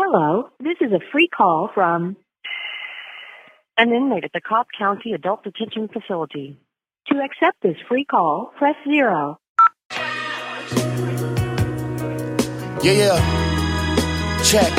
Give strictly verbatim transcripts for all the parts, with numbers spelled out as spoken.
Hello, this is a free call from an inmate at the Cobb County Adult Detention Facility. To accept this free call, press zero. Yeah, yeah. Check.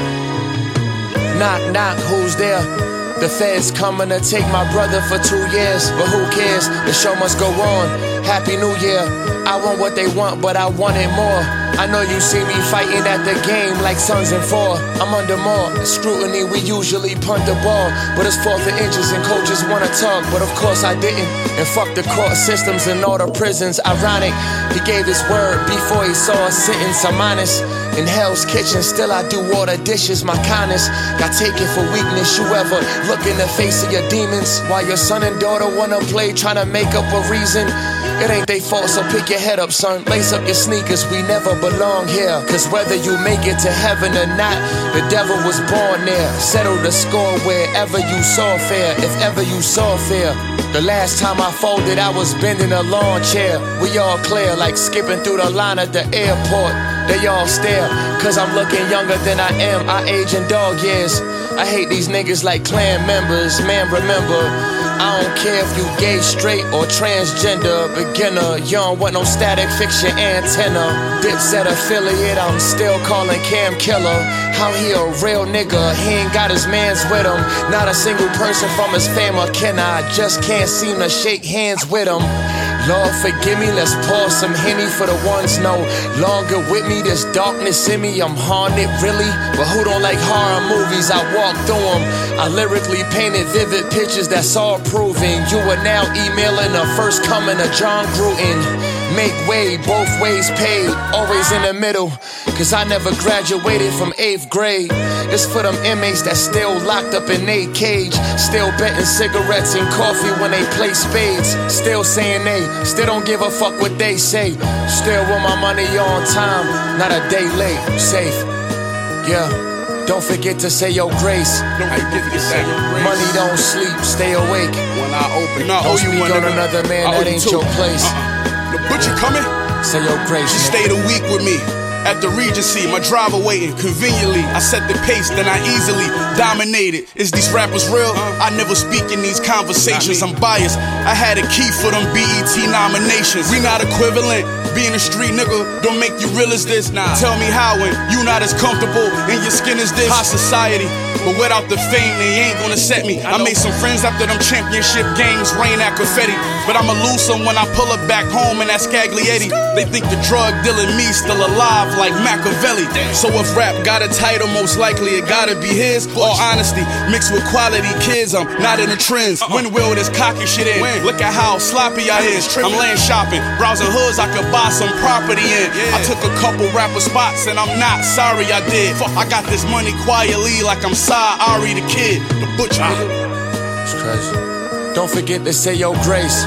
Knock, knock, who's there? The feds coming to take my brother for two years. But who cares? The show must go on. Happy New Year. I want what they want, but I want it more. I know you see me fighting at the game like sons in four. I'm under more scrutiny, we usually punt the ball. But it's fourth and inches and coaches wanna talk. But of course I didn't. And fuck the court systems and all the prisons. Ironic, he gave his word before he saw a sentence. I'm honest. In Hell's Kitchen, still I do all the dishes. My kindness got taken for weakness. You ever look in the face of your demons while your son and daughter wanna play, trying to make up a reason? It ain't they fault, so pick your head up, son. Lace up your sneakers, we never belong here. Cause whether you make it to heaven or not, the devil was born there. Settle the score wherever you saw fair, if ever you saw fair. The last time I folded, I was bending a lawn chair. We all clear, like skipping through the line at the airport. They all stare, cause I'm looking younger than I am. I age in dog years. I hate these niggas like clan members. Man, remember, I don't care if you gay, straight, or transgender. Beginner, you don't want no static, fix your antenna. Dipset affiliate, I'm still calling Cam Killer. How he a real nigga, he ain't got his mans with him. Not a single person from his fam or kin, I just can't seem to shake hands with him. Lord forgive me, let's pour some Henny for the ones no longer with me. There's darkness in me, I'm haunted really. But who don't like horror movies? I walk through them. I lyrically painted vivid pictures that's all proving. You are now emailing the first coming of John Gruden. Make way, both ways paid, always in the middle. Cause I never graduated from eighth grade. It's for them inmates that still locked up in a cage. Still betting cigarettes and coffee when they play spades. Still saying they, still don't give a fuck what they say. Still want my money on time, not a day late. Safe, yeah. Don't forget to say your grace. Don't forget to say your grace. Money don't sleep, stay awake. When I open, no, don't oh, you speak on another man, that ain't your place. Uh-uh. The butcher coming? Say your grace. She stayed a week with me at the Regency, my driver waiting conveniently. I set the pace, then I easily dominated. Is these rappers real? I never speak in these conversations. I'm biased. I had a key for them B E T nominations. We not equivalent. Being a street nigga don't make you real as this. Nah. Tell me how when you not as comfortable in your skin as this. High society, but without the fame, they ain't gonna set me. I, I made some friends after them championship games, rain at confetti. But I'ma lose some when I pull up back home in that Scaglietti. They think the drug dealing me still alive like Machiavelli. So if rap got a title, most likely it gotta be his. All honesty, mixed with quality kids, I'm not in the trends. When will this cocky shit in? Look at how sloppy I is. I'm laying shopping, browsing hoods I could buy some property in. I took a couple rapper spots and I'm not sorry I did. I got this money quietly like I'm Sa Ari the kid, the butcher. It's crazy. Don't forget to say your grace.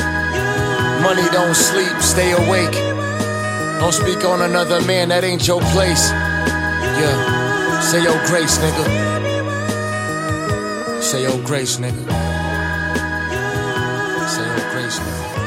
Money don't sleep, stay awake. Don't speak on another man, that ain't your place. Yeah, say your grace, nigga. Say your grace, nigga. Say your grace, nigga.